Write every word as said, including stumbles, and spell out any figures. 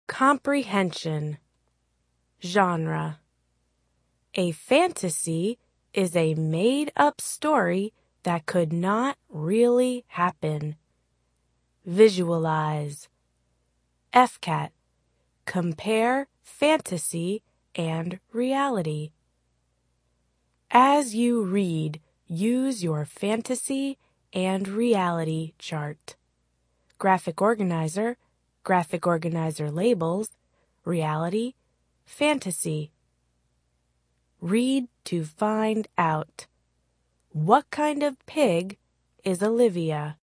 Comprehension. Genre. A fantasy is a made-up story that could not really happen. Visualize. F CAT. Compare fantasy and reality. As you read, use your fantasy and reality chart. Graphic organizer, graphic organizer labels, reality, fantasy. Read to find out. What kind of pig is Olivia?